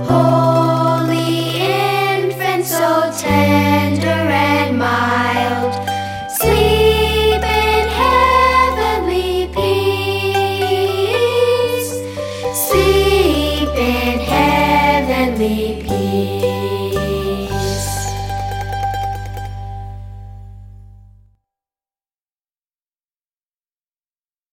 Holy infant, so tender and mild, sleep in heavenly peace. Sleep in heavenly peace.